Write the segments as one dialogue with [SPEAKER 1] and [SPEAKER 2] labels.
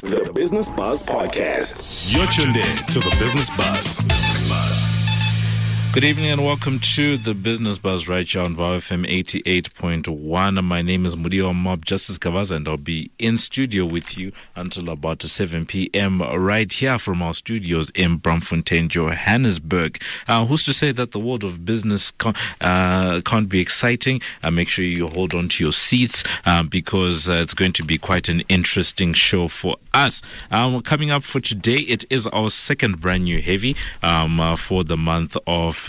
[SPEAKER 1] The Business Buzz Podcast.
[SPEAKER 2] You're tuned in to the Business Buzz. Business Buzz.
[SPEAKER 3] Good evening and welcome to the Business Buzz right here on VOW FM 88.1. My name is Mudiwa Mob Justice Kavaza, and I'll be in studio with you until about 7 p.m. right here from our studios in Braamfontein, Johannesburg. Who's to say that the world of business can't be exciting? Make sure you hold on to your seats because it's going to be quite an interesting show for us. Coming up for today, it is our second brand new heavy for the month of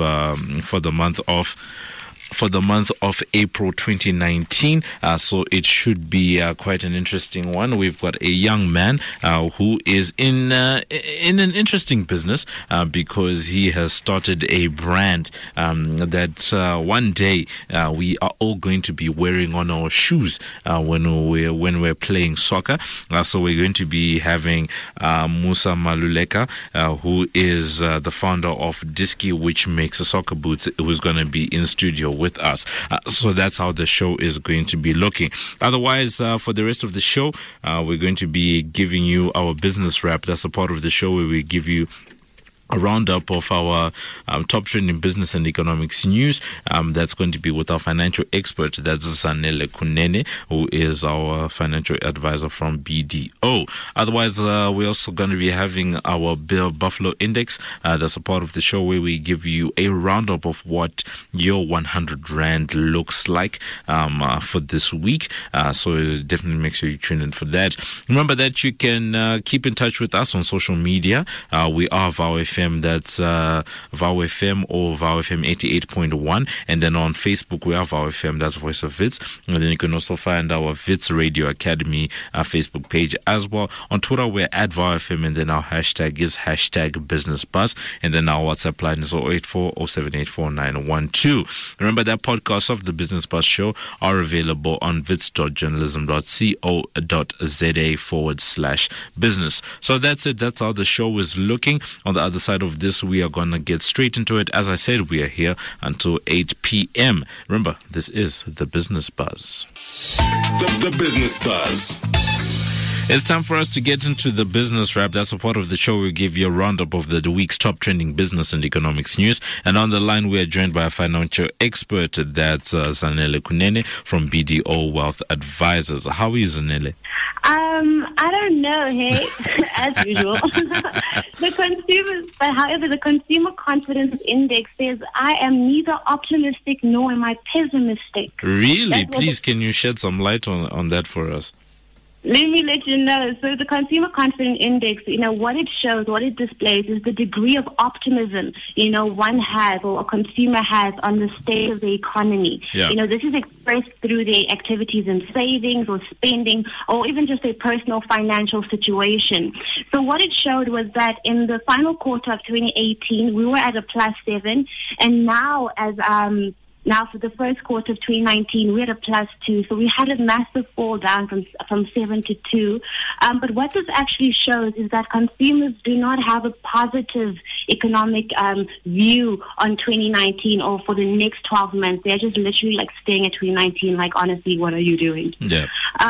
[SPEAKER 3] April 2019, so it should be quite an interesting one. We've got a young man who is in an interesting business because he has started a brand that one day we are all going to be wearing on our shoes when we're playing soccer. So we're going to be having Musa Maluleka, who is the founder of Diski, which makes soccer boots, who's going to be in studio with us. So that's how the show is going to be looking. Otherwise, for the rest of the show, we're going to be giving you our business wrap. That's a part of the show where we give you a roundup of our top trending business and economics news. That's going to be with our financial expert, that's Zanele Kunene, who is our financial advisor from BDO. Otherwise, we're also going to be having our Buffalo Index. That's a part of the show where we give you a roundup of what your 100 Rand looks like for this week. So definitely make sure you tune in for that. Remember that you can keep in touch with us on social media. We are VOW FM, that's VOW FM or VOW FM 88.1, and then on Facebook we are VOW FM, that's Voice of Wits, and then you can also find our Wits Radio Academy Facebook page as well. On Twitter we're at VOW FM, and then our hashtag is #BusinessBuzz, and then our WhatsApp line is 084-0784-912. Remember that podcasts of the Business Buzz show are available on wits.journalism.co.za/business. So that's it. That's how the show is looking. On the other side of this, we are going to get straight into it. As I said, we are here until 8 p.m. Remember, this is the Business Buzz.
[SPEAKER 1] The Business Buzz.
[SPEAKER 3] It's time for us to get into the business wrap. That's a part of the show. We give you a roundup of the week's top trending business and economics news. And on the line, we are joined by a financial expert. That's Zanele Kunene from BDO Wealth Advisors. How are you, Zanele?
[SPEAKER 4] I don't know, hey, as usual. However, the Consumer Confidence Index says I am neither optimistic nor am I pessimistic.
[SPEAKER 3] Really? Please, can you shed some light on that for us?
[SPEAKER 4] Let me let you know. So the Consumer Confidence Index, what it shows, what it displays is the degree of optimism, one has or a consumer has on the state of the economy.
[SPEAKER 3] Yeah.
[SPEAKER 4] This is expressed through their activities in savings or spending or even just their personal financial situation. So what it showed was that in the final quarter of 2018, we were at a +7, and now Now, for the first quarter of 2019, we had a +2. So we had a massive fall down from 7 to 2. But what this actually shows is that consumers do not have a positive economic view on 2019 or for the next 12 months. They're just literally like staying at 2019, like, honestly, what are you doing?
[SPEAKER 3] Yeah.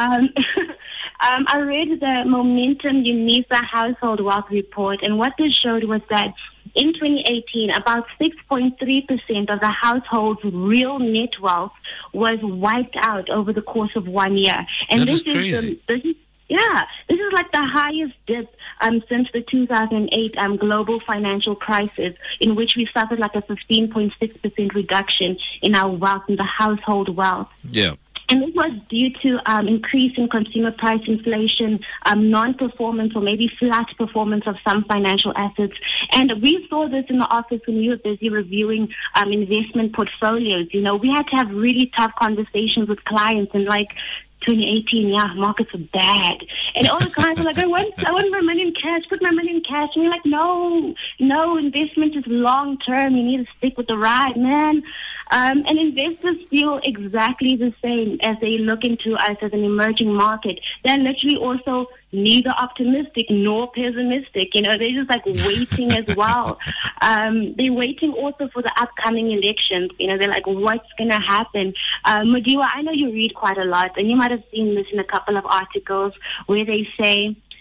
[SPEAKER 4] I read the Momentum UNISA Household Wealth Report, and what this showed was that in 2018, about 6.3% of the household's real net wealth was wiped out over the course of 1 year. And
[SPEAKER 3] that is crazy.
[SPEAKER 4] This is like the highest dip since the 2008 global financial crisis, in which we suffered like a 15.6% reduction in our wealth, in the household wealth.
[SPEAKER 3] Yeah.
[SPEAKER 4] And this was due to increase in consumer price inflation, non-performance or maybe flat performance of some financial assets. And we saw this in the office when we were busy reviewing investment portfolios. We had to have really tough conversations with clients and 2018, markets are bad. And all the clients are like, I want my money in cash, put my money in cash. And we're like, no, investment is long term. You need to stick with the ride, man. And investors feel exactly the same as they look into us as an emerging market. They're literally also neither optimistic nor pessimistic. They're just waiting as well. They're waiting also for the upcoming elections. They're like, what's going to happen? Mudiwa, I know you read quite a lot, and you might have seen this in a couple of articles where they say,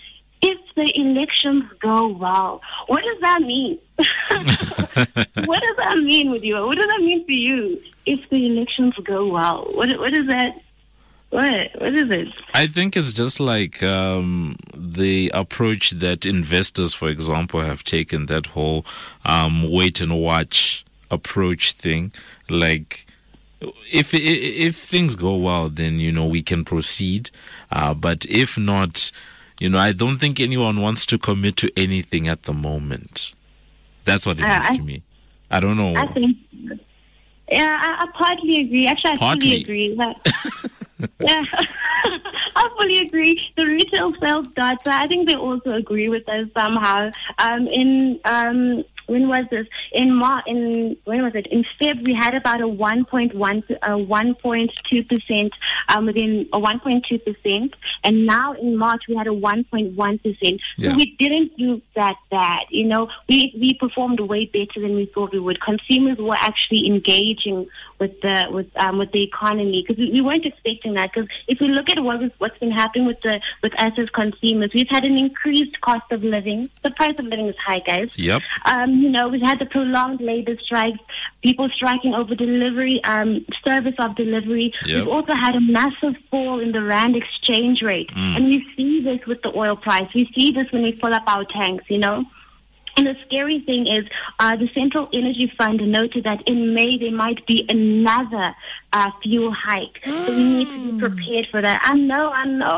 [SPEAKER 4] if the elections go well. What does that mean? What does that mean with you? What does that mean for you? If the elections go well, what is that? What is it?
[SPEAKER 3] I think it's just like the approach that investors, for example, have taken, that whole wait and watch approach thing. Like, if things go well, then, we can proceed. But if not, I don't think anyone wants to commit to anything at the moment. That's what it means to me. I don't know.
[SPEAKER 4] I think, I partly agree. Actually, I fully agree. Yeah, I fully agree. The retail sales data, I think they also agree with us somehow. When was this? In when was it? In Feb, we had about a 1.2%, within a 1.2%, and now in March we had a 1.1%.
[SPEAKER 3] Yeah.
[SPEAKER 4] So we didn't do that bad. We performed way better than we thought we would. Consumers were actually engaging with the economy, because we weren't expecting that. Because if we look at what's been happening with us as consumers, we've had an increased cost of living. The price of living is high, guys.
[SPEAKER 3] Yep.
[SPEAKER 4] We've had the prolonged labor strikes, people striking over delivery, service of delivery.
[SPEAKER 3] Yep.
[SPEAKER 4] We've also had a massive fall in the rand exchange rate. And we see this with the oil price. We see this when we fill up our tanks, And the scary thing is the Central Energy Fund noted that in May there might be another fuel hike. So we need to be prepared for that. I know.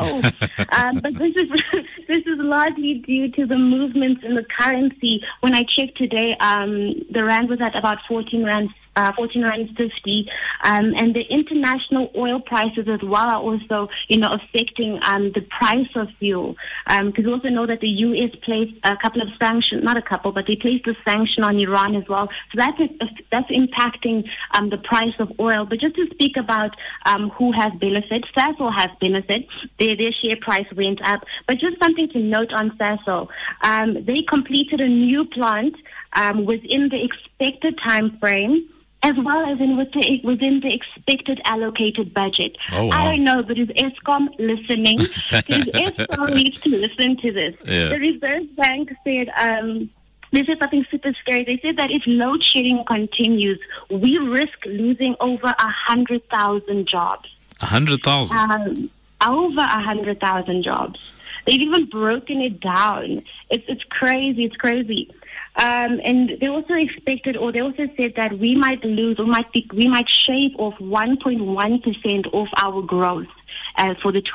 [SPEAKER 4] But this is largely due to the movements in the currency. When I checked today, the rand was at about 14 rand 14.50, and the international oil prices as well are also, affecting the price of fuel. Because we also know that the U.S. placed a couple of sanctions, not a couple, but they placed a sanction on Iran as well. So that's impacting the price of oil. But just to speak about who has benefit, Sasol has benefit. Their share price went up. But just something to note on Sasol, they completed a new plant within the expected time frame, as well as within the expected allocated budget.
[SPEAKER 3] Oh, wow.
[SPEAKER 4] I don't know, but is Eskom listening? Because Eskom needs to listen to this.
[SPEAKER 3] Yeah.
[SPEAKER 4] The Reserve Bank said, they said something super scary. They said that if load shedding continues, we risk losing over 100,000 jobs.
[SPEAKER 3] 100,000?
[SPEAKER 4] Over 100,000 jobs. They've even broken it down. It's crazy. It's crazy. And they also said that we might lose, we might shave off 1.1% of our growth for the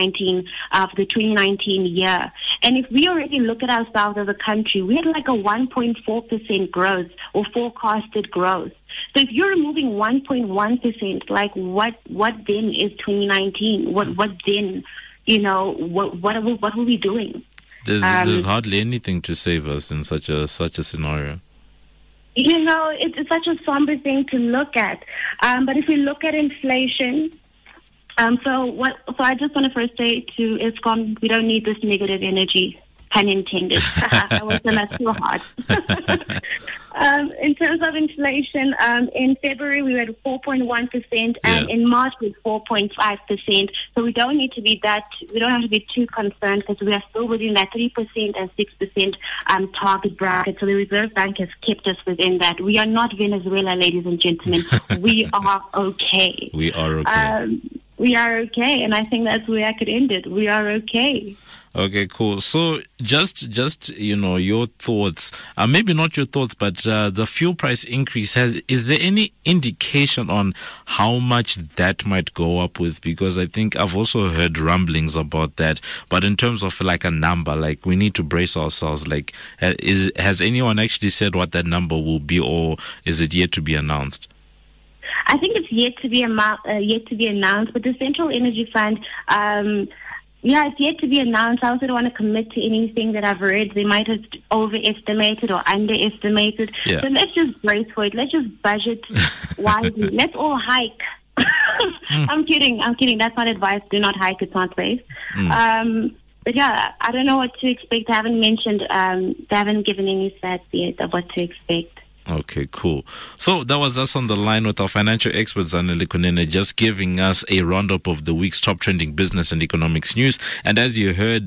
[SPEAKER 4] 2019 year. And if we already look at ourselves as a country, we had like a 1.4% growth or forecasted growth. So if you're removing 1.1%, like what then is 2019? What then? What are we doing?
[SPEAKER 3] There's hardly anything to save us in such a scenario.
[SPEAKER 4] It's such a somber thing to look at. But if we look at inflation, so I just want to first say to Eskom, we don't need this negative energy, pun intended. I wasn't that too hard. In terms of inflation, in February we were at 4.1%, and in March we were 4.5%. So we don't have to be too concerned, because we are still within that 3% and 6% target bracket. So the Reserve Bank has kept us within that. We are not Venezuela, ladies and gentlemen. We are okay.
[SPEAKER 3] We are okay.
[SPEAKER 4] We are okay, and I think that's where I could end it. We are okay.
[SPEAKER 3] Okay, cool. So just your thoughts, maybe not your thoughts, but the fuel price increase, is there any indication on how much that might go up with? Because I think I've also heard rumblings about that. But in terms of like a number, like we need to brace ourselves. Like, has anyone actually said what that number will be, or is it yet to be announced?
[SPEAKER 4] I think it's yet to be announced, but the Central Energy Fund, it's yet to be announced. I also don't want to commit to anything that I've read. They might have overestimated or underestimated.
[SPEAKER 3] Yeah.
[SPEAKER 4] So let's just brace for it. Let's just budget wisely. Let's all hike. I'm kidding. That's not advice. Do not hike. It's not safe. But yeah, I don't know what to expect. I haven't mentioned, they haven't given any stats yet of what to expect.
[SPEAKER 3] Okay, cool. So that was us on the line with our financial expert, Zanele Kunene, just giving us a roundup of the week's top trending business and economics news. And as you heard,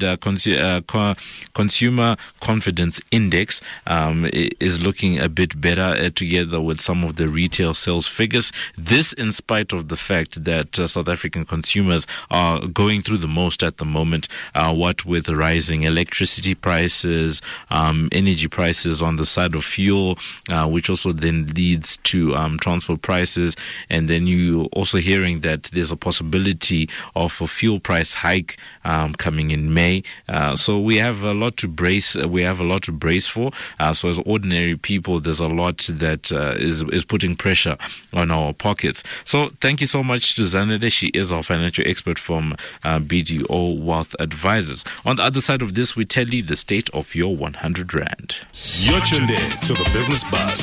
[SPEAKER 3] Consumer Confidence Index is looking a bit better together with some of the retail sales figures. This in spite of the fact that South African consumers are going through the most at the moment, what with rising electricity prices, energy prices on the side of fuel, which also then leads to transport prices. And then you also hearing that there's a possibility of a fuel price hike coming in May. So we have a lot to brace. We have a lot to brace for. So as ordinary people, there's a lot that is putting pressure on our pockets. So thank you so much to Zanele. She is our financial expert from BDO Wealth Advisors. On the other side of this, we tell you the state of your 100 Rand.
[SPEAKER 1] You're tuned in to the Business Buzz.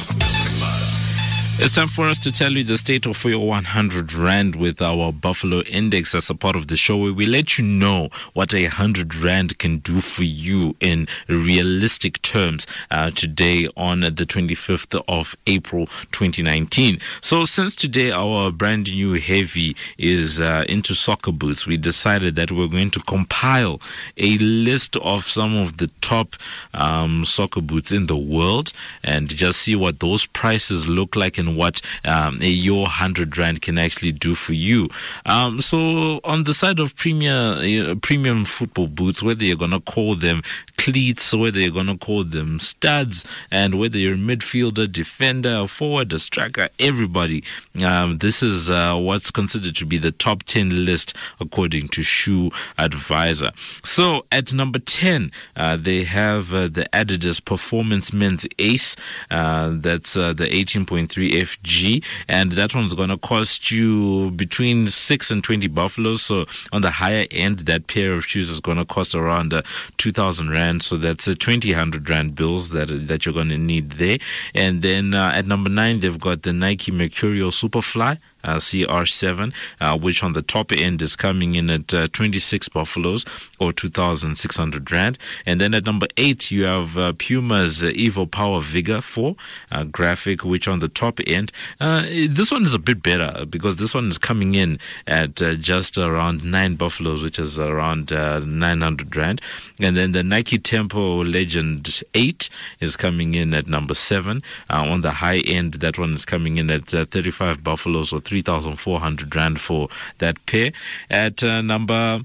[SPEAKER 3] It's time for us to tell you the state of your 100 Rand with our Buffalo Index as a part of the show, where we let you know what 100 Rand can do for you in realistic terms today on the 25th of April 2019. So since today our brand new heavy is into soccer boots, we decided that we're going to compile a list of some of the top soccer boots in the world and just see what those prices look like and what your 100 Rand can actually do for you. So on the side of premium football boots, whether you're going to call them cleats, whether you're going to call them studs, and whether you're a midfielder, defender, a forward, a striker, everybody, this is what's considered to be the top 10 list according to Shoe Advisor. So at number 10, they have the Adidas Performance Men's Ace. That's the 18.3 FG, and that one's going to cost you between 6 and 20 buffaloes. So on the higher end, that pair of shoes is going to cost around 2,000 Rand. So that's 2,000 Rand bills that you're going to need there. And then at number 9, they've got the Nike Mercurial Superfly CR7, which on the top end is coming in at 26 buffaloes or 2,600 Rand. And then at number 8, you have Puma's Evo Power Vigor 4 graphic, which on the top end, this one is a bit better because this one is coming in at just around 9 buffaloes, which is around 900 Rand. And then the Nike Tempo Legend 8 is coming in at number 7. On the high end, that one is coming in at 35 buffaloes or 3,400 Rand for that pair. At number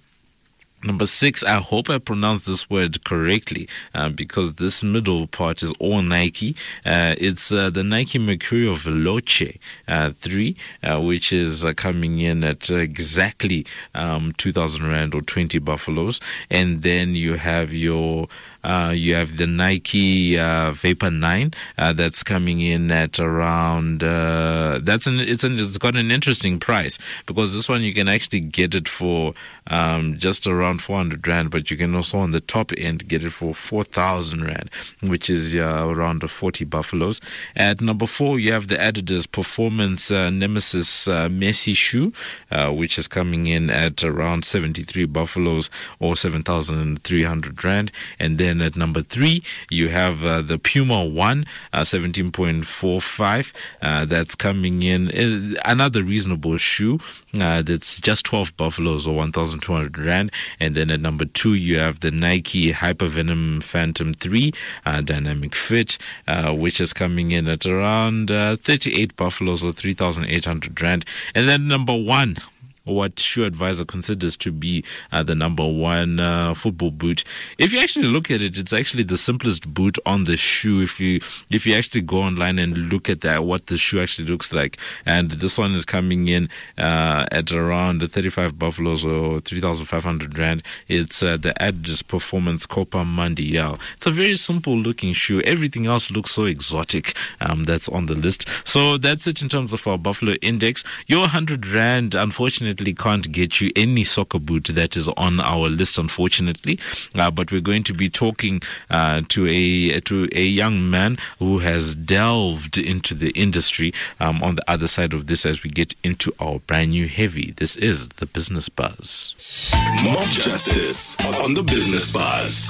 [SPEAKER 3] 6, I hope I pronounced this word correctly because this middle part is all Nike. It's the Nike Mercurial Veloce 3, which is coming in at exactly 2,000 Rand or 20 buffaloes. And then you have your you have the Nike Vapor 9 that's coming in at around it's got an interesting price because this one you can actually get it for just around 400 Rand, but you can also on the top end get it for 4,000 Rand, which is around 40 buffaloes. At number 4, you have the Adidas Performance Nemesis Messi shoe, which is coming in at around 73 buffaloes or 7,300 Rand. And then at number 3, you have the Puma 1 17.45. That's coming in another reasonable shoe. That's just 12 buffaloes or 1,200 Rand. And then at number 2, you have the Nike Hypervenom Phantom 3 Dynamic Fit, which is coming in at around 38 buffaloes or 3,800 Rand. And then number 1, what Shoe Advisor considers to be the number 1 football boot. If you actually look at it, it's actually the simplest boot on the shoe. If you actually go online and look at that, what the shoe actually looks like, and this one is coming in at around 35 buffaloes or 3,500 Rand. It's the Adidas Performance Copa Mundial. It's a very simple looking shoe. Everything else looks so exotic. That's on the list. So that's it in terms of our Buffalo Index. Your 100 Rand, unfortunately, can't get you any soccer boot that is on our list, unfortunately. But we're going to be talking to a young man who has delved into the industry on the other side of this as we get into our brand new heavy. This is the Business Buzz.
[SPEAKER 1] Mob Justice on the Business Buzz.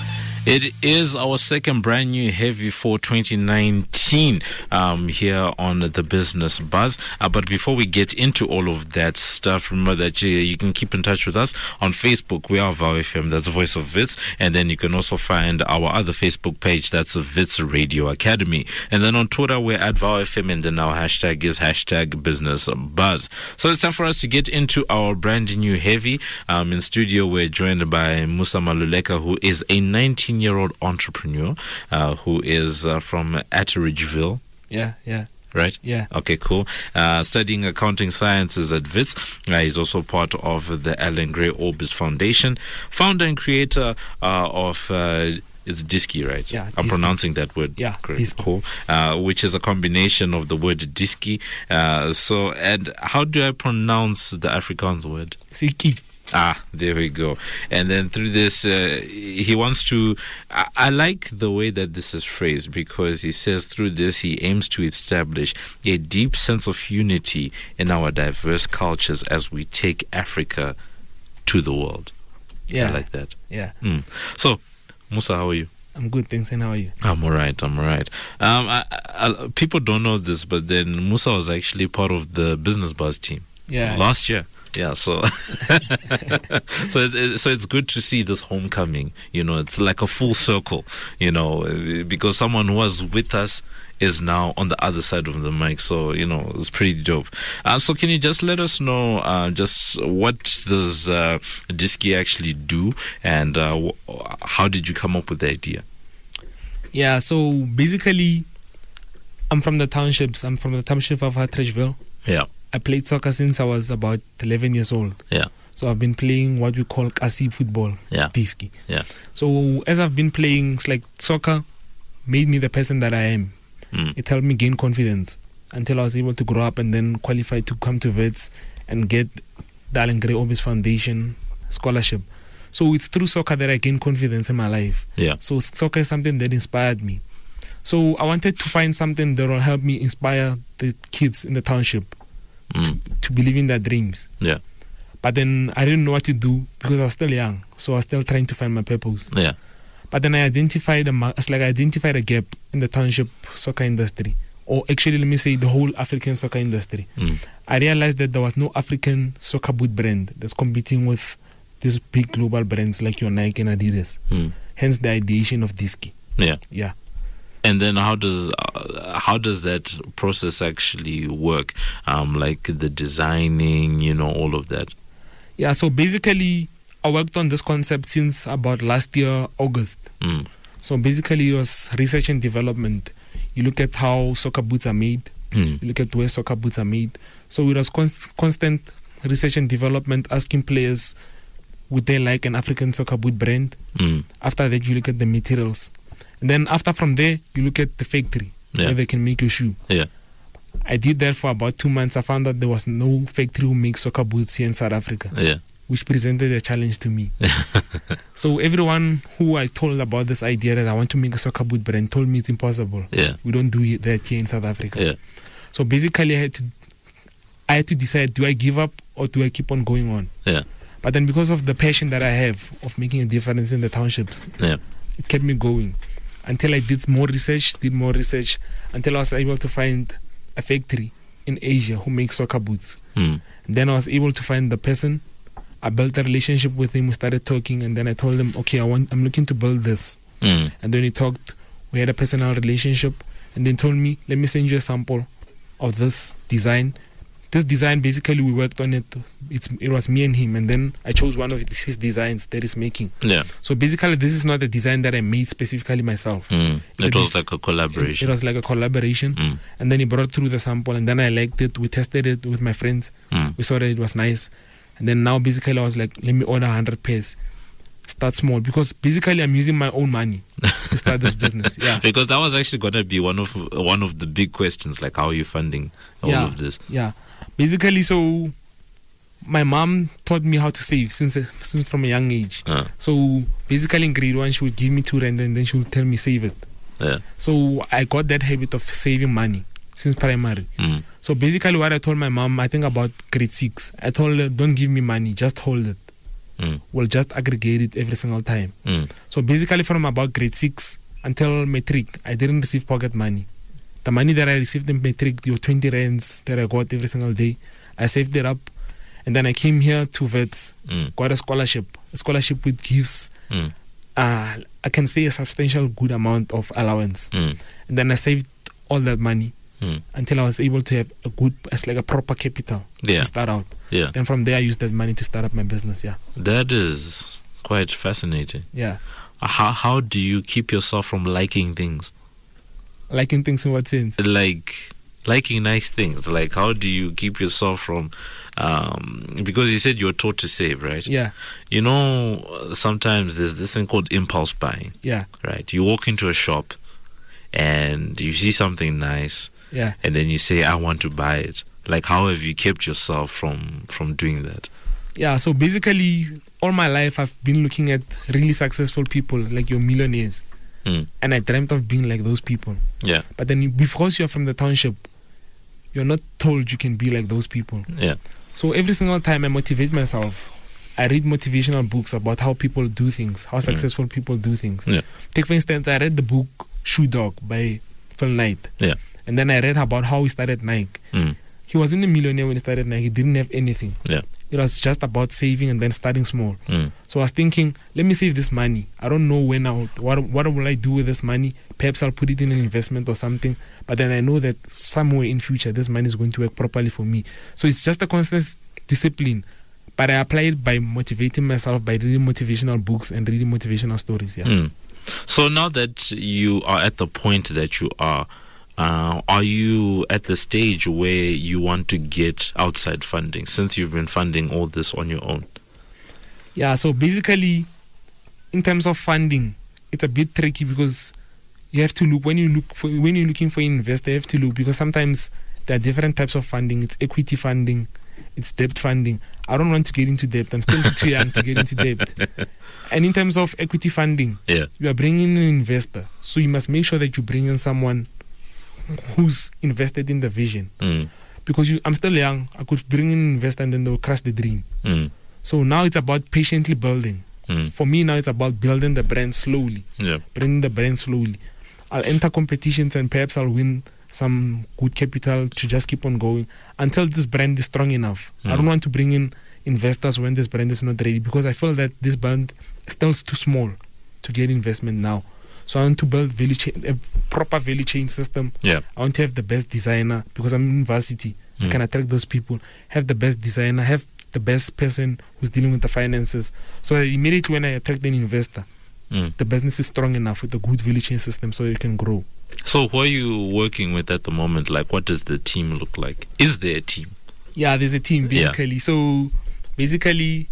[SPEAKER 3] It is our second brand new heavy for 2019 here on the Business Buzz. But before we get into all of that stuff, remember that you can keep in touch with us on Facebook. We are VOW FM, that's the Voice of Wits. And then you can also find our other Facebook page, that's the Wits Radio Academy. And then on Twitter, we're at VOW FM, and then our hashtag is hashtag Business Buzz. So it's time for us to get into our brand new heavy. In studio, we're joined by Musa Maluleka, who is a 19-year-old entrepreneur who is from Atteridgeville.
[SPEAKER 5] Yeah.
[SPEAKER 3] Right?
[SPEAKER 5] Yeah.
[SPEAKER 3] Okay, cool. Studying accounting sciences at WITS. He's also part of the Alan Gray Orbis Foundation. Founder and creator of... it's Diski, right?
[SPEAKER 5] Yeah.
[SPEAKER 3] I'm
[SPEAKER 5] Diski.
[SPEAKER 3] Pronouncing that word.
[SPEAKER 5] Yeah.
[SPEAKER 3] Correct.
[SPEAKER 5] Diski.
[SPEAKER 3] Cool. Which is a combination of the word Diski. And how do I pronounce the Afrikaans word?
[SPEAKER 5] Siki.
[SPEAKER 3] There we go. And then through this, he wants to... I like the way that this is phrased, because he says through this, he aims to establish a deep sense of unity in our diverse cultures as we take Africa to the world.
[SPEAKER 5] Yeah.
[SPEAKER 3] I like that.
[SPEAKER 5] Yeah.
[SPEAKER 3] So, Musa, how are you?
[SPEAKER 5] I'm good, thanks. And how are you?
[SPEAKER 3] I'm all right. People don't know this, but then Musa was actually part of the Business Buzz team.
[SPEAKER 5] Yeah.
[SPEAKER 3] Last year. Yeah, so so it's good to see this homecoming. It's like a full circle, because someone who was with us is now on the other side of the mic. So, it's pretty dope. So can you just let us know just what does Diski actually do, and how did you come up with the idea?
[SPEAKER 5] Yeah, so basically, I'm from the townships. I'm from the township of Atteridgeville.
[SPEAKER 3] Yeah.
[SPEAKER 5] I played soccer since I was about 11 years old.
[SPEAKER 3] Yeah.
[SPEAKER 5] So I've been playing what we call Kasi football.
[SPEAKER 3] Yeah.
[SPEAKER 5] Diski.
[SPEAKER 3] Yeah.
[SPEAKER 5] So as I've been playing, it's like soccer made me the person that I am. It helped me gain confidence until I was able to grow up and then qualify to come to WITS and get the Alan Gray Orbis Foundation scholarship. So it's through soccer that I gained confidence in my life.
[SPEAKER 3] Yeah.
[SPEAKER 5] So soccer is something that inspired me. So I wanted to find something that will help me inspire the kids in the township to believe in their dreams.
[SPEAKER 3] Yeah.
[SPEAKER 5] But then I didn't know what to do because I was still young. So I was still trying to find my purpose.
[SPEAKER 3] Yeah.
[SPEAKER 5] But then I identified a gap in the township soccer industry. Or actually, let me say the whole African soccer industry. I realized that there was no African soccer boot brand that's competing with these big global brands like your Nike and Adidas. Hence the ideation of Diski.
[SPEAKER 3] Yeah.
[SPEAKER 5] Yeah.
[SPEAKER 3] And then how does that process actually work? Like the designing, all of that.
[SPEAKER 5] Yeah, so basically I worked on this concept since about last year, August. So basically it was research and development. You look at how soccer boots are made. You look at where soccer boots are made. So it was constant research and development, asking players would they like an African soccer boot brand. After that, you look at the materials. And then from there, you look at the factory where they can make your shoe.
[SPEAKER 3] Yeah.
[SPEAKER 5] I did that for about 2 months. I found out there was no factory who makes soccer boots here in South Africa.
[SPEAKER 3] Yeah.
[SPEAKER 5] Which presented a challenge to me. So everyone who I told about this idea that I want to make a soccer boot brand told me it's impossible.
[SPEAKER 3] Yeah.
[SPEAKER 5] We don't do that here in South Africa.
[SPEAKER 3] Yeah.
[SPEAKER 5] So basically I had to decide, do I give up or do I keep on going on?
[SPEAKER 3] Yeah.
[SPEAKER 5] But then because of the passion that I have of making a difference in the townships, it kept me going. Until I did more research, until I was able to find a factory in Asia who makes soccer boots. Then I was able to find the person. I built a relationship with him. We started talking, and then I told him, okay, I'm looking to build this. And then he talked. We had a personal relationship, and then told me, let me send you a sample of this design. This design, basically, we worked on it. It was me and him, and then I chose one of his designs that he's making.
[SPEAKER 3] Yeah.
[SPEAKER 5] So basically, this is not a design that I made specifically myself.
[SPEAKER 3] It was like a collaboration.
[SPEAKER 5] It was like a collaboration. And then he brought through the sample, and then I liked it. We tested it with my friends. We saw that it was nice. And then now, basically, I was like, let me order 100 pairs. Start small, because basically I'm using my own money to start this business. Yeah.
[SPEAKER 3] Because that was actually going to be one of the big questions, like how are you funding all of this?
[SPEAKER 5] Yeah. Basically, so my mom taught me how to save since from a young age. So basically in grade 1 she would give me 2 rand and then she would tell me save it.
[SPEAKER 3] Yeah.
[SPEAKER 5] So I got that habit of saving money since primary. So basically what I told my mom, I think about grade 6, I told her, don't give me money, just hold it. will just aggregate it every single time. So basically from about grade 6 until matric, I didn't receive pocket money. The money that I received in matric, your 20 rands that I got every single day, I saved it up. And then I came here to Wits, got a scholarship with gifts. I can say a substantial good amount of allowance. And then I saved all that money until I was able to have a proper capital to start out. Then from there I used that money to start up my business.
[SPEAKER 3] That is quite fascinating. How do you keep yourself from liking things?
[SPEAKER 5] Liking things in what sense?
[SPEAKER 3] Like liking nice things. Like, how do you keep yourself from because you said you're taught to save, right? You know, sometimes there's this thing called impulse buying. Right? You walk into a shop and you see something nice, and then you say, I want to buy it. Like, how have you kept yourself from doing that?
[SPEAKER 5] So basically all my life I've been looking at really successful people, like your millionaires, and I dreamt of being like those people. But then because you're from the township, you're not told you can be like those people. So every single time I motivate myself, I read motivational books about how people do things, how successful people do things. Take for instance, I read the book Shoe Dog by Phil Knight. And then I read about how he started Nike. He wasn't a millionaire when he started Nike. He didn't have anything. It was just about saving and then starting small. So I was thinking, let me save this money. I don't know what will I do with this money. Perhaps I'll put it in an investment or something. But then I know that somewhere in future this money is going to work properly for me. So it's just a constant discipline. But I apply it by motivating myself, by reading motivational books and reading motivational stories.
[SPEAKER 3] So now that you are at the point that you are you at the stage where you want to get outside funding, since you've been funding all this on your own?
[SPEAKER 5] So basically, in terms of funding, it's a bit tricky because you have to look when you're looking for an investor. You have to look because sometimes there are different types of funding. It's equity funding, it's debt funding. I don't want to get into debt. I'm still too young to get into debt. And in terms of equity funding, you are bringing in an investor, so you must make sure that you bring in someone who's invested in the vision. Because I'm still young, I could bring in an investor and then they'll crush the dream. So now it's about patiently building. For me now it's about building the brand slowly, bringing the brand slowly. I'll enter competitions and perhaps I'll win some good capital to just keep on going until this brand is strong enough. I don't want to bring in investors when this brand is not ready, because I feel that this brand is still too small to get investment now. So I want to build a proper value chain system. I want to have the best designer because I'm in university. I can attract those people. Have the best designer, have the best person who's dealing with the finances. So that immediately when I attract an investor, the business is strong enough with a good value chain system so you can grow.
[SPEAKER 3] So who are you working with at the moment? Like, what does the team look like? Is there a team?
[SPEAKER 5] There's a team basically. So basically,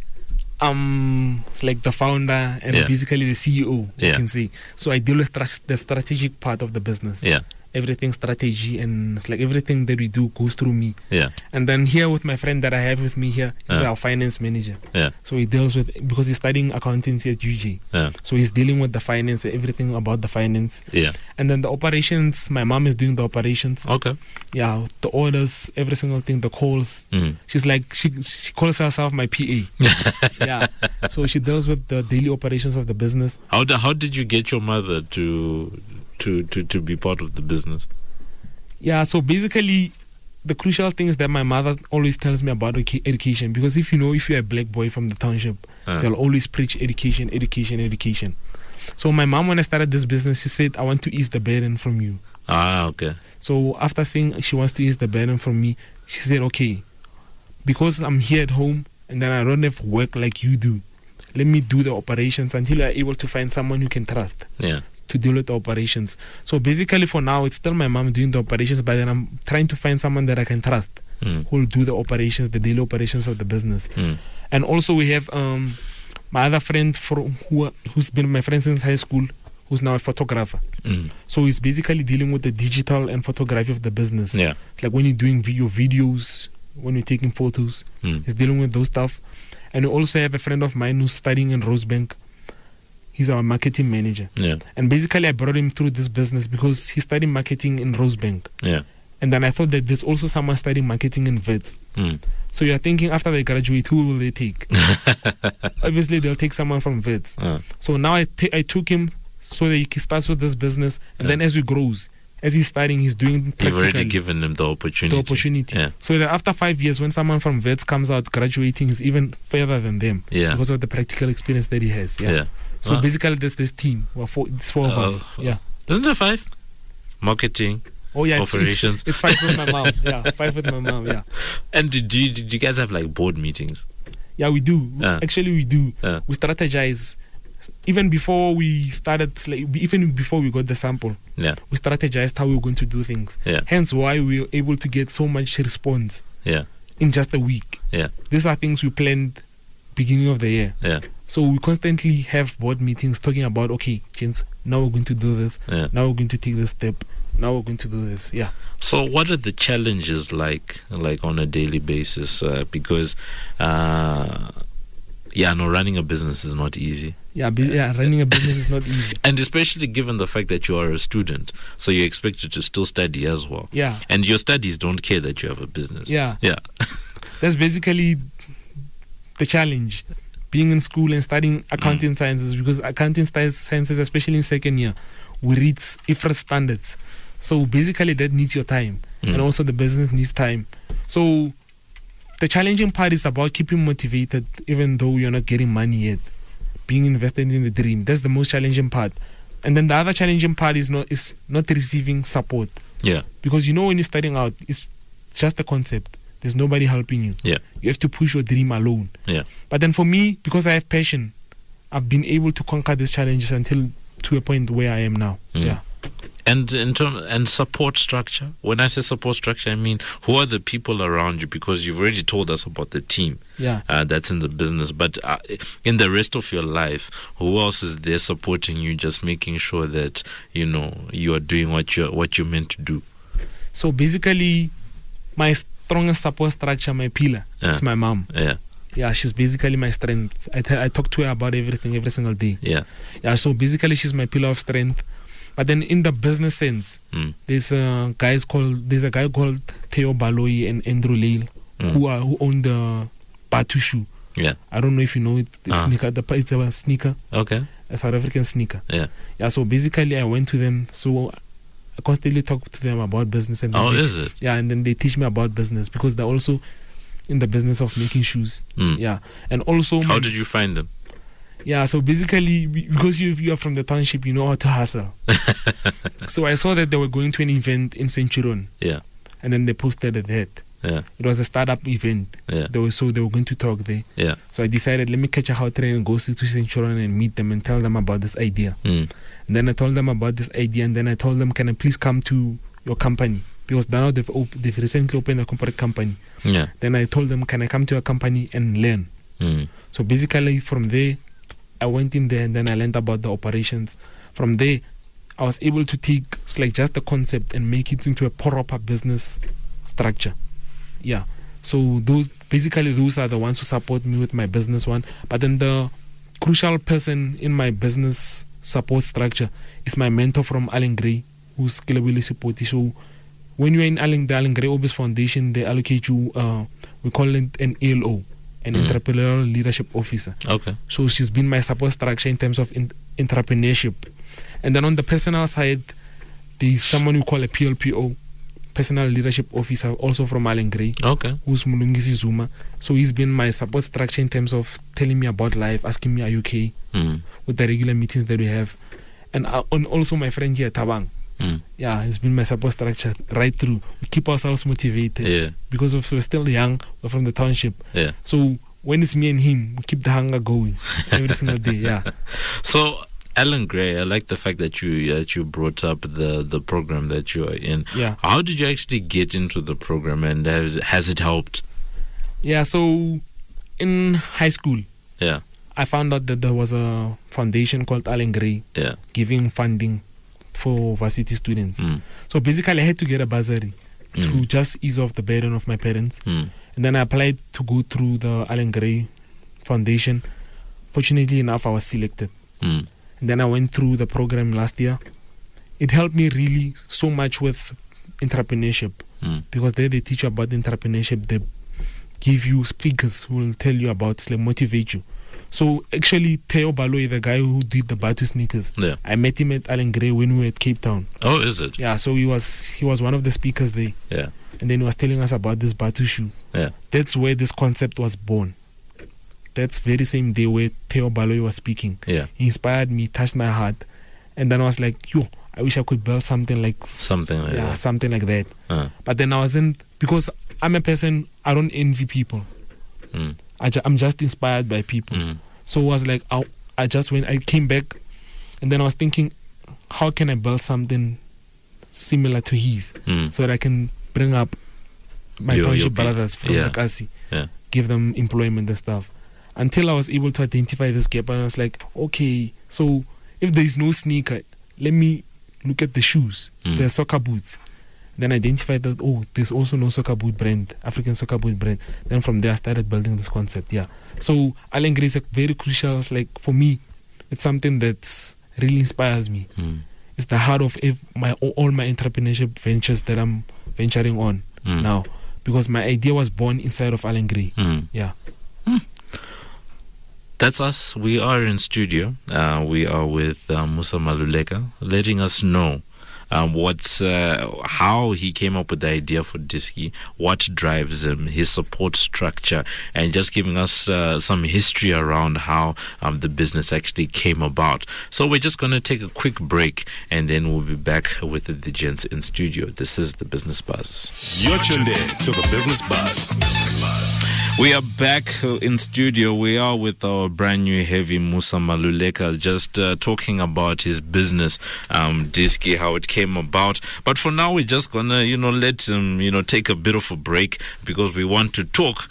[SPEAKER 5] it's like the founder and basically the CEO, you can say. So I deal with the strategic part of the business. Everything strategy, and it's like everything that we do goes through me. And then here with my friend that I have with me here, he's our finance manager. So he deals with, because he's studying accountancy at UJ. So he's dealing with the finance, everything about the finance. And then the operations, my mom is doing the operations. The orders, every single thing, the calls. She's like, she calls herself my PA. So she deals with the daily operations of the business.
[SPEAKER 3] How did you get your mother to be part of the business?
[SPEAKER 5] So basically the crucial thing is that my mother always tells me about education, because if you're a black boy from the township, they'll always preach education. So my mom, when I started this business, she said, I want to ease the burden from you. So after saying she wants to ease the burden from me, she said, okay, because I'm here at home and then I don't have work like you do, let me do the operations until you're able to find someone you can trust to deal with the operations. So basically for now, it's still my mom doing the operations, but then I'm trying to find someone that I can trust who will do the operations, the daily operations of the business. And also we have my other friend who's been my friend since high school, who's now a photographer. So he's basically dealing with the digital and photography of the business. It's like when you're doing videos, when you're taking photos, he's dealing with those stuff. And we also have a friend of mine who's studying in Rosebank. He's our marketing manager. And basically I brought him through this business because he studied marketing in Rosebank. And then I thought that there's also someone studying marketing in Wits. So you're thinking after they graduate, who will they take? Obviously, they'll take someone from Wits. So now I took him so that he starts with this business. And then as he grows, as he's studying, he's doing practical.
[SPEAKER 3] You've already given him the opportunity. Yeah.
[SPEAKER 5] So that after 5 years, when someone from Wits comes out graduating, he's even further than them because of the practical experience that he has. So basically, there's this team. It's four of us. Yeah.
[SPEAKER 3] Isn't there 5? Marketing.
[SPEAKER 5] Oh yeah,
[SPEAKER 3] operations.
[SPEAKER 5] It's 5 with my mom. Yeah, 5 with my mom. Yeah.
[SPEAKER 3] And did you guys have like board meetings?
[SPEAKER 5] Yeah, we do. Actually, we do. We strategize. Even before we started, even before we got the sample, we strategized how we were going to do things. Hence why we were able to get so much response in just a week. These are things we planned beginning of the year. So we constantly have board meetings talking about, okay, gents, now we're going to do this. Now we're going to take this step. Now we're going to do this.
[SPEAKER 3] So what are the challenges like on a daily basis? Because running a business is not easy.
[SPEAKER 5] Running a business is not easy.
[SPEAKER 3] And especially given the fact that you are a student, so you're expected to still study as well. And your studies don't care that you have a business.
[SPEAKER 5] That's basically the challenge. Being in school and studying accounting sciences, because accounting sciences, especially in second year, we read IFRS standards. So basically that needs your time. And also the business needs time. So the challenging part is about keeping motivated even though you're not getting money yet. Being invested in the dream. That's the most challenging part. And then the other challenging part is not receiving support. Because when you're starting out, it's just a concept. There's nobody helping you. You have to push your dream alone. But then for me, because I have passion, I've been able to conquer these challenges until to a point where I am now.
[SPEAKER 3] And and support structure. When I say support structure, I mean, who are the people around you? Because you've already told us about the team that's in the business. But in the rest of your life, who else is there supporting you, just making sure that you are doing what you're meant to do?
[SPEAKER 5] So basically, my strongest support structure, my pillar, is my mom. She's basically my strength. I talk to her about everything every single day. So basically, she's my pillar of strength. But then in the business sense, there's a guy called Theo Baloyi and Andrew Lale who own the Batu shoe. I don't know if you know it. Sneaker. It's a sneaker.
[SPEAKER 3] Okay.
[SPEAKER 5] A South African sneaker. So basically I went to them. So I constantly talk to them about business. And
[SPEAKER 3] is it?
[SPEAKER 5] And then they teach me about business because they're also in the business of making shoes. And also...
[SPEAKER 3] How did you find them?
[SPEAKER 5] So basically, because you are from the township, you know how to hustle. So I saw that they were going to an event in Centurion. And then they posted that. It was a startup event. They were going to talk there. So I decided, let me catch a hot train and go to Centurion and meet them and tell them about this idea. And then I told them about this idea, and then I told them, can I please come to your company? Because now they've recently opened a corporate company. Then I told them, can I come to your company and learn? So basically from there, I went in there and then I learned about the operations. From there, I was able to take just the concept and make it into a proper business structure. So those are the ones who support me with my business one. But then the crucial person in my business support structure is my mentor from Allen Gray, who's scalability support. So when you're in the Allen Gray Obis Foundation, they allocate you, we call it an ALO. An entrepreneurial leadership officer. So she's been my support structure in terms of entrepreneurship. And then on the personal side, there's someone we call a PLPO, personal leadership officer, also from Allen Gray, who's Mulungisi Zuma. So he's been my support structure in terms of telling me about life, asking me, are you okay, with the regular meetings that we have. And also my friend here, Tabang. It's been my support structure right through. We keep ourselves motivated because we're still young. We're from the township. So when it's me and him, we keep the hunger going every single day.
[SPEAKER 3] So Allen Gray, I like the fact that you brought up the program that you are in. How did you actually get into the program, and has it helped?
[SPEAKER 5] So in high school, I found out that there was a foundation called Allen Gray giving funding for varsity students. So basically I had to get a bursary to just ease off the burden of my parents. And then I applied to go through the Allen Gray Foundation. Fortunately enough, I was selected. And then I went through the program last year. It helped me really so much with entrepreneurship because there they teach you about entrepreneurship. They give you speakers who will tell you about, like, motivate you. So actually, Theo Baloyi, the guy who did the Batu sneakers, I met him at Allen Gray when we were at Cape Town.
[SPEAKER 3] Oh, is it?
[SPEAKER 5] Yeah, so he was one of the speakers there.
[SPEAKER 3] Yeah.
[SPEAKER 5] And then he was telling us about this Batu shoe.
[SPEAKER 3] Yeah.
[SPEAKER 5] That's where this concept was born. That's very same day where Theo Baloyi was speaking.
[SPEAKER 3] Yeah.
[SPEAKER 5] He inspired me, touched my heart. And then I was like, yo, I wish I could build something like that. Something like that. But then I wasn't, because I'm a person, I don't envy people. I'm just inspired by people. So I was like, I came back, and then I was thinking, how can I build something similar to his, so that I can bring up my township brothers from Makasi, give them employment and stuff. Until I was able to identify this gap, and I was like, okay, so if there is no sneaker, let me look at the shoes, the soccer boots. Then identified that, there's also no soccer boot brand, African soccer boot brand. Then from there I started building this concept. So Allen Gray is very crucial. It's like, for me, it's something that really inspires me. It's the heart of all my entrepreneurship ventures that I'm venturing on now, because my idea was born inside of Allen Gray.
[SPEAKER 3] That's us. We are in studio. We are with Musa Maluleka, letting us know how he came up with the idea for Diski, what drives him, his support structure, and just giving us some history around how the business actually came about. So we're just going to take a quick break, and then we'll be back with the gents in studio. This is the Business Buzz.
[SPEAKER 1] You're tuned in to the Business Buzz.
[SPEAKER 3] We are back in studio. We are with our brand new heavy Musa Maluleka, just talking about his business, Diski, how it came about. But for now, we're just gonna, let him, take a bit of a break, because we want to talk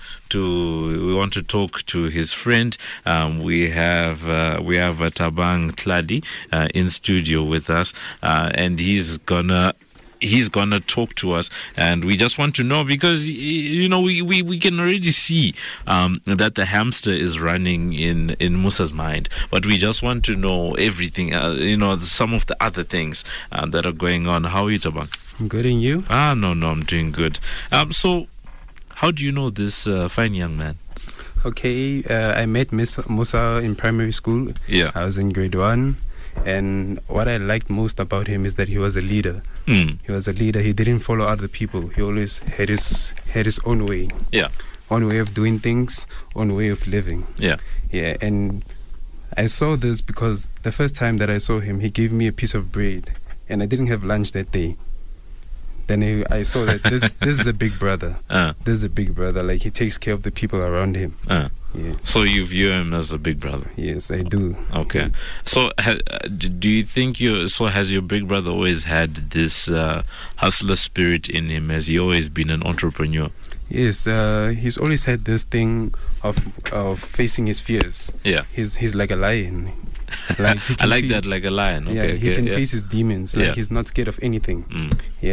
[SPEAKER 3] to his friend. We have Thabang Tladi in studio with us, and he's gonna talk to us, and we just want to know, because we can already see that the hamster is running in Musa's mind, but we just want to know everything, some of the other things that are going on. How are you, Thabang?
[SPEAKER 6] I'm good, and you?
[SPEAKER 3] No, I'm doing good. So how do you know this fine young man?
[SPEAKER 6] Okay, I met Musa in primary school. I was in grade 1. And what I liked most about him is that he was a leader. He was a leader. He didn't follow other people. He always had his own way. Own way of doing things, own way of living. And I saw this because the first time that I saw him, he gave me a piece of bread, and I didn't have lunch that day. Then I saw that this is a big brother. This is a big brother. Like, he takes care of the people around him. Yes.
[SPEAKER 3] So you view him as a big brother?
[SPEAKER 6] Yes, I do.
[SPEAKER 3] Okay. So do you think has your big brother always had this hustler spirit in him? Has he always been an entrepreneur?
[SPEAKER 6] Yes, he's always had this thing of facing his fears. He's like a lion. Like,
[SPEAKER 3] I like that, like a lion. Okay,
[SPEAKER 6] he can face his demons. Like, he's not scared of anything.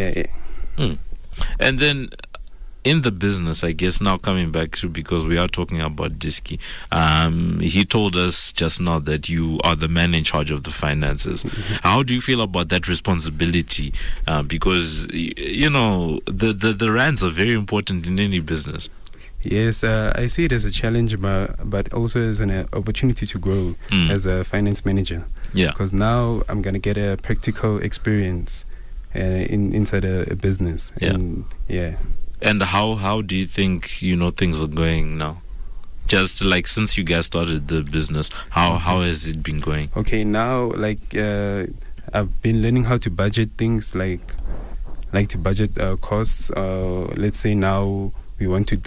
[SPEAKER 3] And then in the business, I guess, now coming back to, because we are talking about Diski, he told us just now that you are the man in charge of the finances. How do you feel about that responsibility? Because the rands are very important in any business.
[SPEAKER 6] Yes, I see it as a challenge, but also as an opportunity to grow as a finance manager. Because now I'm going to get a practical experience inside a business. And
[SPEAKER 3] how do you think things are going now? Just like since you guys started the business, how has it been going?
[SPEAKER 6] Okay, now I've been learning how to budget things, like to budget costs. Let's say now we want to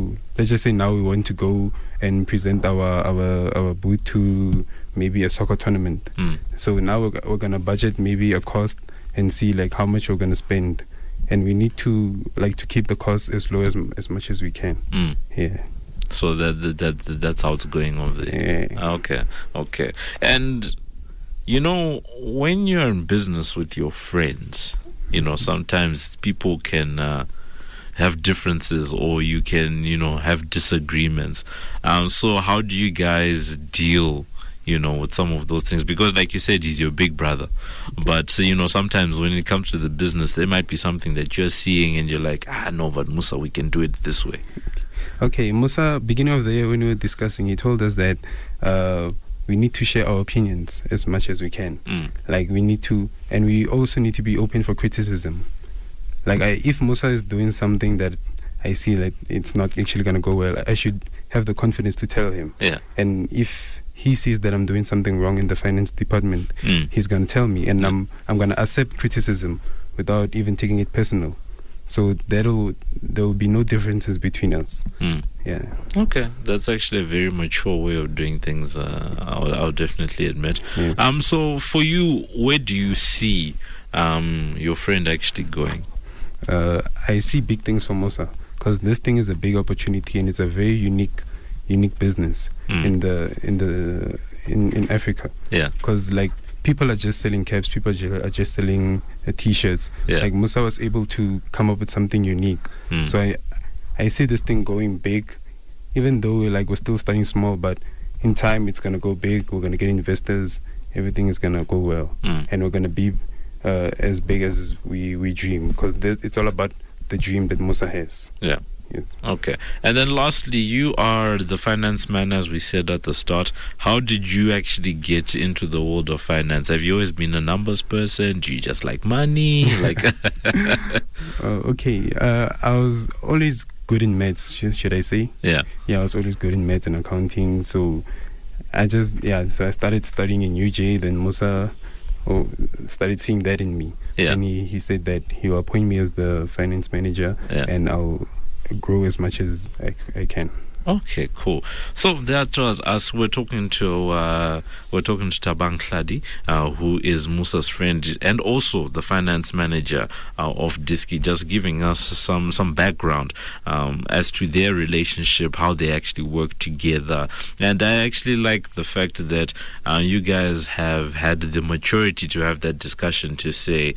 [SPEAKER 6] go and present our booth to maybe a soccer tournament. So now we're gonna budget maybe a cost and see like how much we're gonna spend, and we need to keep the cost as low as much as we can.
[SPEAKER 3] So that's how it's going over there. Okay. And when you're in business with your friends, sometimes people can have differences, or you can have disagreements. So how do you guys deal with some of those things, because like you said, he's your big brother. But sometimes when it comes to the business, there might be something that you're seeing and you're like, no, but Musa, we can do it this way.
[SPEAKER 6] Okay, Musa, beginning of the year when we were discussing, he told us that we need to share our opinions as much as we can. Like we need to, and we also need to be open for criticism. Like if Musa is doing something that I see that it's not actually going to go well, I should have the confidence to tell him.
[SPEAKER 3] Yeah.
[SPEAKER 6] And if he sees that I'm doing something wrong in the finance department, he's going to tell me, and I'm going to accept criticism without even taking it personal. So there will be no differences between us. Yeah.
[SPEAKER 3] Okay, that's actually a very mature way of doing things. I'll definitely admit.
[SPEAKER 6] Yeah.
[SPEAKER 3] So for you, where do you see your friend actually going?
[SPEAKER 6] I see big things for Musa, because this thing is a big opportunity and it's a very unique business in Africa.
[SPEAKER 3] Yeah.
[SPEAKER 6] Because like people are just selling caps, people are just selling t-shirts.
[SPEAKER 3] Yeah.
[SPEAKER 6] Like Musa was able to come up with something unique. So I see this thing going big, even though we're still starting small, but in time it's gonna go big. We're gonna get investors. Everything is gonna go well, and we're gonna be as big as we dream, because it's all about the dream that Musa has.
[SPEAKER 3] Yeah.
[SPEAKER 6] Yes.
[SPEAKER 3] Okay. And then lastly, you are the finance man, as we said at the start. How did you actually get into the world of finance? Have you always been a numbers person? Do you just like money?
[SPEAKER 6] Okay. I was always good in maths, should I say?
[SPEAKER 3] Yeah.
[SPEAKER 6] Yeah, I was always good in maths and accounting. So I started studying in UJ. Then Musa started seeing that in me.
[SPEAKER 3] Yeah.
[SPEAKER 6] And he said that he will appoint me as the finance manager, and I'll grow as much as I can.
[SPEAKER 3] Okay, cool. So that was us. We're talking to Thabang Hladi, who is Musa's friend and also the finance manager of Dis-Key, just giving us some background as to their relationship, how they actually work together. And I actually like the fact that you guys have had the maturity to have that discussion to say,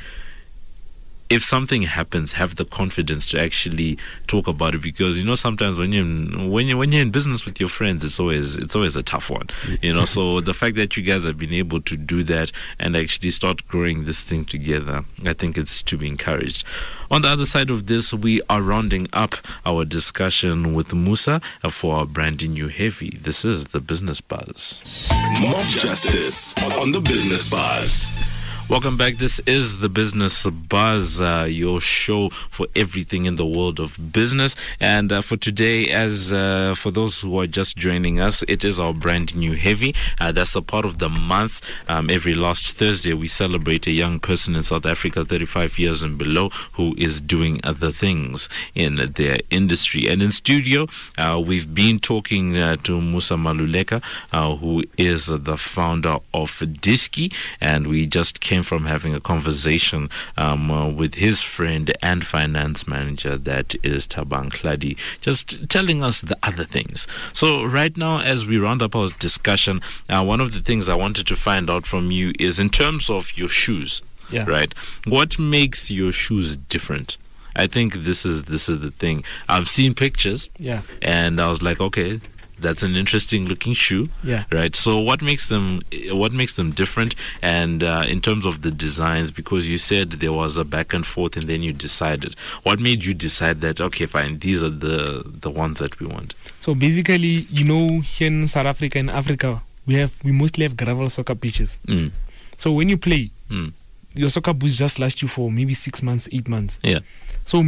[SPEAKER 3] if something happens, have the confidence to actually talk about it, because sometimes when you're in business with your friends, it's always a tough one. So the fact that you guys have been able to do that and actually start growing this thing together, I think it's to be encouraged. On the other side of this, we are rounding up our discussion with Musa for our brand new heavy. This is the Business Buzz.
[SPEAKER 2] Mob Justice on the Business Buzz.
[SPEAKER 3] Welcome back. This is the Business Buzz, your show for everything in the world of business. And for today, as for those who are just joining us, it is our brand new heavy. That's a part of the month. Every last Thursday, we celebrate a young person in South Africa, 35 years and below, who is doing other things in their industry. And in studio, we've been talking to Musa Maluleka, who is the founder of Dis-Key, and we just came from having a conversation with his friend and finance manager, that is Thabang Hladi, just telling us the other things. So right now, as we round up our discussion, one of the things I wanted to find out from you is in terms of your shoes, right? What makes your shoes different? I think this is the thing. I've seen pictures, and I was like, okay, that's an interesting looking shoe, right? So what makes them different? And in terms of the designs, because you said there was a back and forth and then you decided, what made you decide that, okay, fine, these are the ones that we want?
[SPEAKER 5] So basically, here in South Africa, in Africa, we mostly have gravel soccer pitches. So when you play, your soccer boots just last you for maybe 6 months, 8 months. So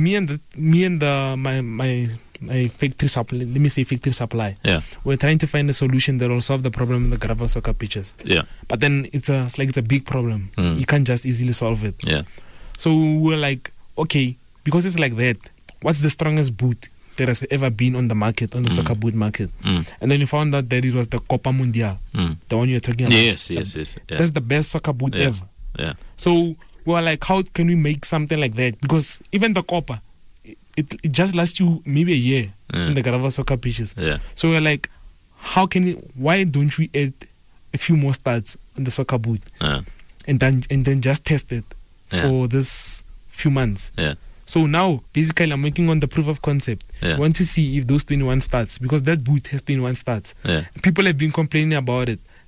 [SPEAKER 5] my factory supply, let me say factory supply, we're trying to find a solution that will solve the problem in the gravel soccer pitches. But then it's a big problem. You can't just easily solve it. So we're like, okay, because it's like that, what's the strongest boot that has ever been on the market, on the soccer boot market? And then we found out that it was the Copa Mundial, the one you're talking about.
[SPEAKER 3] Yes.
[SPEAKER 5] That's the best soccer boot ever. So we were like, how can we make something like that? Because even the Copa, it just lasts you maybe a year in the gravel soccer pitches. So we're like, why don't we add a few more studs on the soccer boot and then just test it for this few months. So now basically I'm working on the proof of concept. I want to see if those 21 studs, because that boot has 21 studs. People have been complaining about it,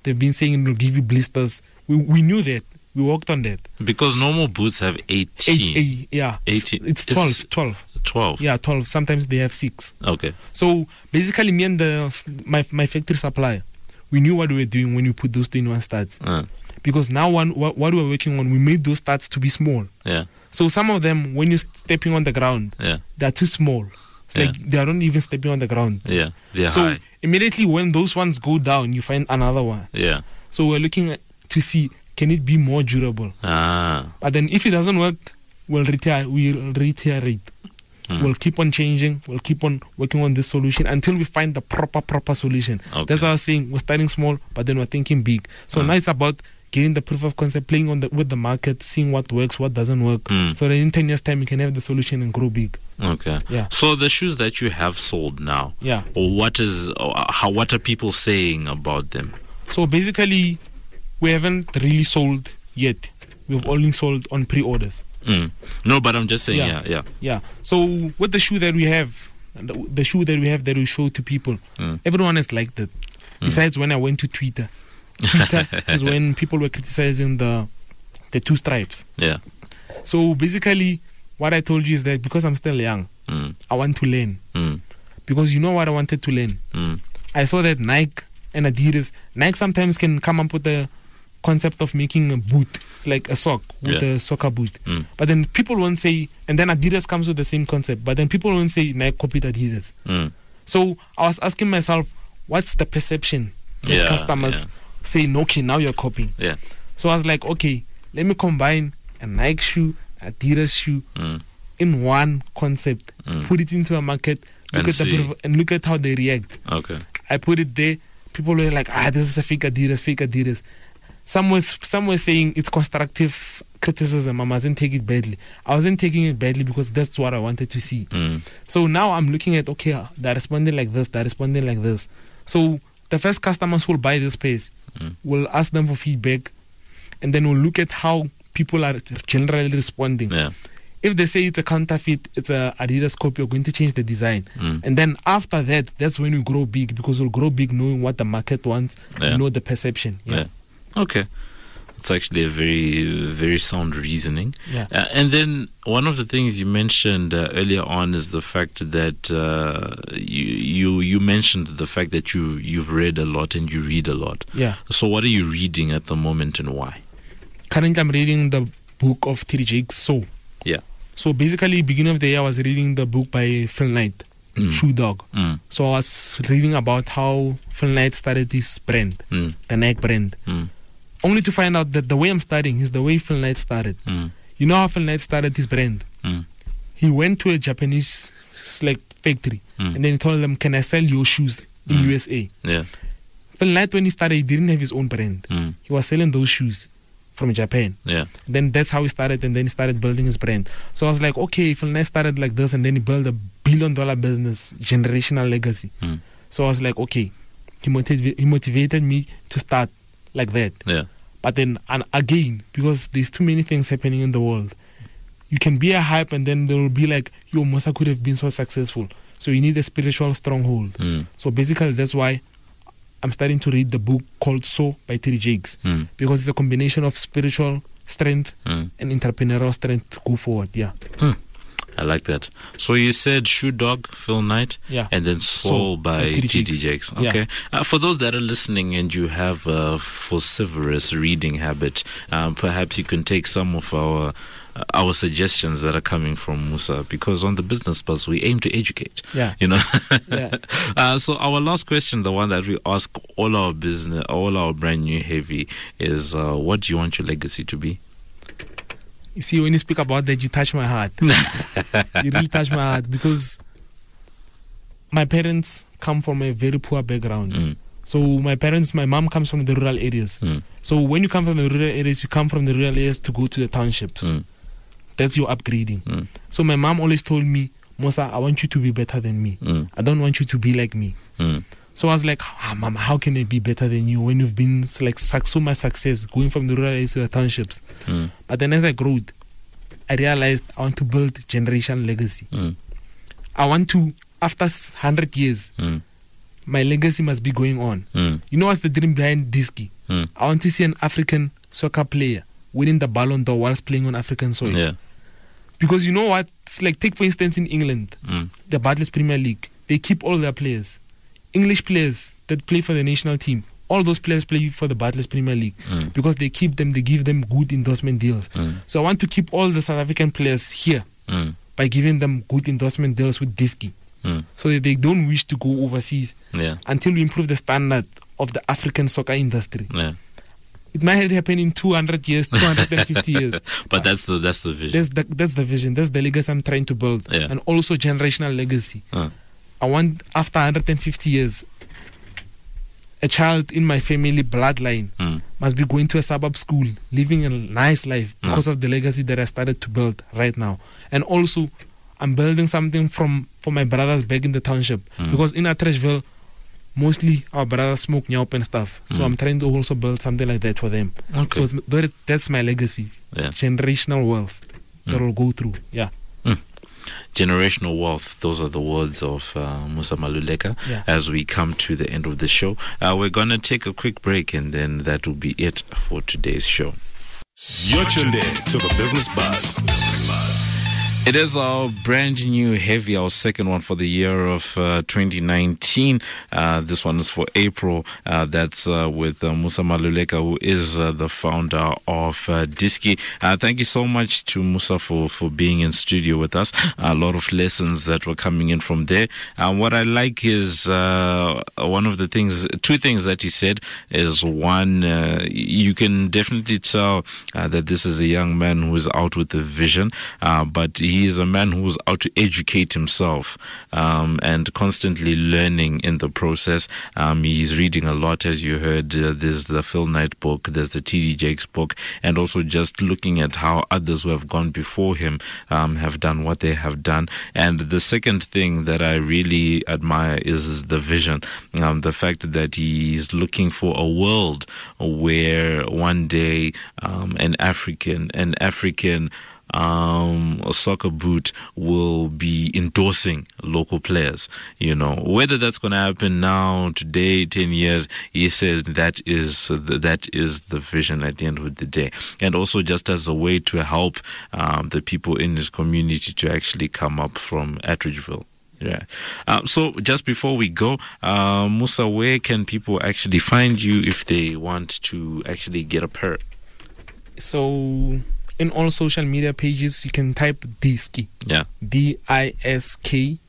[SPEAKER 5] They've been saying it will give you blisters. We knew that. We worked on that.
[SPEAKER 3] Because normal boots have 18.
[SPEAKER 5] Yeah.
[SPEAKER 3] 18.
[SPEAKER 5] It's 12.
[SPEAKER 3] 12.
[SPEAKER 5] Yeah, 12. Sometimes they have 6.
[SPEAKER 3] Okay.
[SPEAKER 5] So basically, me and my factory supplier, we knew what we were doing when we put those 21 studs. Because now what we were working on, we made those studs to be small.
[SPEAKER 3] Yeah.
[SPEAKER 5] So some of them, when you're stepping on the ground, they're too small. It's like they aren't even stepping on the ground.
[SPEAKER 3] Yeah. They're
[SPEAKER 5] so
[SPEAKER 3] high.
[SPEAKER 5] Immediately when those ones go down, you find another one.
[SPEAKER 3] Yeah.
[SPEAKER 5] So we're looking to see, can it be more durable? But then if it doesn't work, we'll reiterate. We'll keep on changing. We'll keep on working on this solution until we find the proper solution.
[SPEAKER 3] Okay.
[SPEAKER 5] That's why I was saying we're starting small, but then we're thinking big. So now it's about getting the proof of concept, playing with the market, seeing what works, what doesn't work. So that in 10 years' time, you can have the solution and grow big.
[SPEAKER 3] Okay.
[SPEAKER 5] Yeah.
[SPEAKER 3] So the shoes that you have sold now, what are people saying about them?
[SPEAKER 5] So basically, we haven't really sold yet. We've only sold on pre-orders.
[SPEAKER 3] No, but I'm just saying,
[SPEAKER 5] yeah. So with the shoe that we have, that we show to people, everyone has liked it. Besides when I went to Twitter is when people were criticizing the 2 stripes.
[SPEAKER 3] Yeah.
[SPEAKER 5] So basically, what I told you is that because I'm still young, I want to learn. Because you know what I wanted to learn? I saw that Nike and Adidas, Nike sometimes can come up with the concept of making a boot. It's like a sock with a soccer boot. But then people won't say, and then Adidas comes with the same concept, but then people won't say Nike copied Adidas. So I was asking myself, what's the perception that customers say, okay, now you're copying? So I was like, okay, let me combine a Nike shoe, Adidas shoe in one concept, put it into a market, look at how they react.
[SPEAKER 3] Okay.
[SPEAKER 5] I put it there. People were like, this is a fake Adidas. Some were saying it's constructive criticism. I mustn't take it badly. I wasn't taking it badly because that's what I wanted to see. So now I'm looking at, okay, they're responding like this. So the first customers who will buy this space, we'll ask them for feedback, and then we'll look at how people are generally responding. If they say it's a counterfeit, it's a Adidas copy, we're going to change the design. And then after that, that's when we grow big, because we'll grow big knowing what the market wants, know the perception.
[SPEAKER 3] Okay. It's actually a very, very sound reasoning. And then one of the things you mentioned earlier on is the fact that you mentioned the fact that you've read a lot and you read a lot. So what are you reading at the moment and why?
[SPEAKER 5] Currently, I'm reading the book of T.D. Jakes, So basically, beginning of the year, I was reading the book by Phil Knight, Shoe Dog. So I was reading about how Phil Knight started this brand, the Nike brand. Only to find out that the way I'm studying is the way Phil Knight started. You know how Phil Knight started this brand? He went to a Japanese factory and then he told them, can I sell your shoes in USA? Phil Knight, when he started, he didn't have his own brand. He was selling those shoes from Japan. Then that's how he started, and then he started building his brand. So I was like, okay, Phil Knight started like this, and then he built $1 billion business, generational legacy. So I was like, okay, he motivated me to start like that. But then again, because there's too many things happening in the world, you can be a hype and then there will be like, yo, Musa could have been so successful. So you need a spiritual stronghold. So basically that's why I'm starting to read the book called So by T.D. Jakes, because it's a combination of spiritual strength and entrepreneurial strength to go forward.
[SPEAKER 3] I like that. So you said Shoe Dog, Phil Knight, and then Soul by T.D. Jakes. Okay. For those that are listening and you have a vociferous reading habit, perhaps you can take some of our suggestions that are coming from Musa, because on the Business Buzz we aim to educate. You know. So our last question, the one that we ask all our brand new heavy, is what do you want your legacy to be?
[SPEAKER 5] You see, when you speak about that, you touch my heart. You really touch my heart, because my parents come from a very poor background. So my mom comes from the rural areas. So when you come from the rural areas, you come from the rural areas to go to the townships. That's your upgrading. So my mom always told me, Musa, I want you to be better than me. I don't want you to be like me. So I was like, Mama, how can I be better than you when you've been like so much success going from the rural areas to the townships? But then as I grew, I realized I want to build generation legacy. I want to, after 100 years, my legacy must be going on. You know what's the dream behind Diski? I want to see an African soccer player winning the Ballon d'Or whilst playing on African soil.
[SPEAKER 3] Yeah.
[SPEAKER 5] Because you know what? It's like, take for instance in England, the Barclays Premier League, they keep all their players. English players that play for the national team, all those players play for the Barclays Premier League because they keep them, they give them good endorsement deals. So I want to keep all the South African players here by giving them good endorsement deals with Diski. So that they don't wish to go overseas until we improve the standard of the African soccer industry. It might happen in 200 years, 250 years.
[SPEAKER 3] But that's the vision.
[SPEAKER 5] That's the vision. That's the legacy I'm trying to build. And also generational legacy. I want, after 150 years, a child in my family bloodline must be going to a suburb school, living a nice life because of the legacy that I started to build right now. And also, I'm building something for my brothers back in the township. Because in Atteridgeville, mostly our brothers smoke nyaup and stuff. So I'm trying to also build something like that for them. So that's my legacy. Generational wealth that will go through.
[SPEAKER 3] Generational wealth. Those are the words of Musa Maluleka as we come to the end of the show. We're going to take a quick break and then that will be it for today's show.
[SPEAKER 1] You're tuned in to the Business Buzz.
[SPEAKER 3] It is our brand new heavy, our second one for the year of 2019. This one is for April. That's with Musa Maluleka, who is the founder of Diski. Thank you so much to Musa for being in studio with us. A lot of lessons that were coming in from there. What I like is one of the things, two things that he said is one, you can definitely tell that this is a young man who is out with a vision, but he is a man who is out to educate himself and constantly learning in the process. He's reading a lot, as you heard. There's the Phil Knight book, there's the T.D. Jakes book, and also just looking at how others who have gone before him have done what they have done. And the second thing that I really admire is the vision, the fact that he's looking for a world where one day an African soccer boot will be endorsing local players. You know, whether that's going to happen now, today, 10 years, he said that is the vision at the end of the day. And also just as a way to help the people in his community to actually come up from Atteridgeville. So just before we go, Musa, where can people actually find you if they want to actually get a pair?
[SPEAKER 5] So in all social media pages, you can type Diski. DISKTJIE.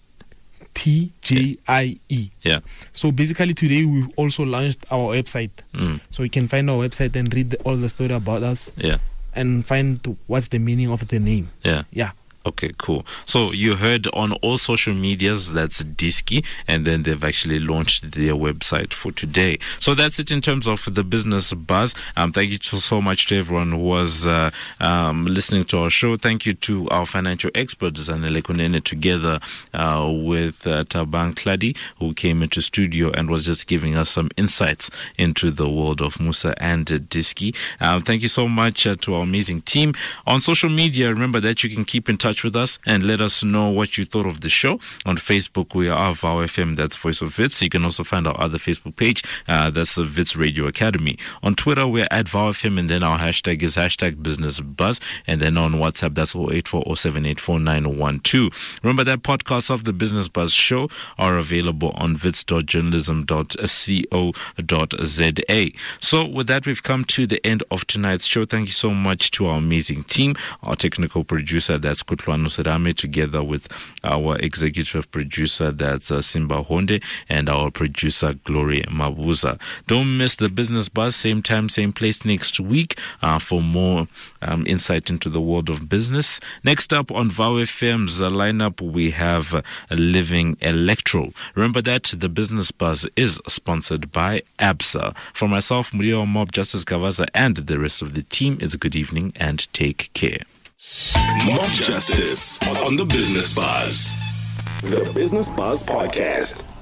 [SPEAKER 5] So basically today we've also launched our website. So you can find our website and read all the story about us. And find what's the meaning of the name.
[SPEAKER 3] Okay, cool. So you heard on all social medias, that's Diski, and then they've actually launched their website for today. So that's it in terms of the Business Buzz. Thank you so much to everyone who was listening to our show. Thank you to our financial experts, Zanele Kunene, together with Tabang Kladi, who came into studio and was just giving us some insights into the world of Musa and Diski. Thank you so much to our amazing team. On social media, remember that you can keep in touch with us and let us know what you thought of the show. On Facebook, we are VOW FM, that's Voice of Wits. You can also find our other Facebook page, that's the Wits Radio Academy. On Twitter, we're at VOW FM, and then our hashtag is #BusinessBuzz. And then on WhatsApp, that's 08407849012. Remember that podcasts of the Business Buzz show are available on wits.journalism.co.za. So with that, we've come to the end of tonight's show. Thank you so much to our amazing team, our technical producer, that's Kutlwano Serame, together with our executive producer, that's Simba Honde, and our producer, Glory Mabuza. Don't miss the Business Buzz, same time, same place next week for more insight into the world of business. Next up on VOW FM's lineup, we have Living Electro. Remember that the Business Buzz is sponsored by ABSA. For myself, Murio Mob, Justice Kavaza, and the rest of the team, it's a good evening and take care.
[SPEAKER 2] Mob Justice on the Business Buzz. The Business Buzz Podcast.